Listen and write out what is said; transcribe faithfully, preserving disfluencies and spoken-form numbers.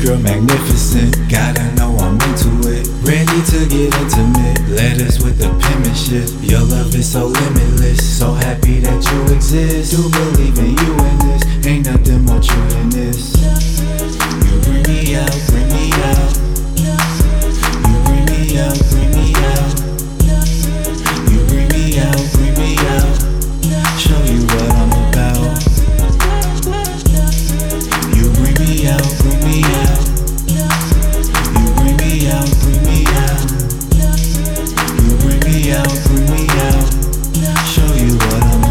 girl magnificent, gotta know I'm into it. Ready to get intimate, letters with the penmanship. Your love is so limitless, so happy that you exist. Do believe in you in this, ain't nothing more true than this. You bring me out.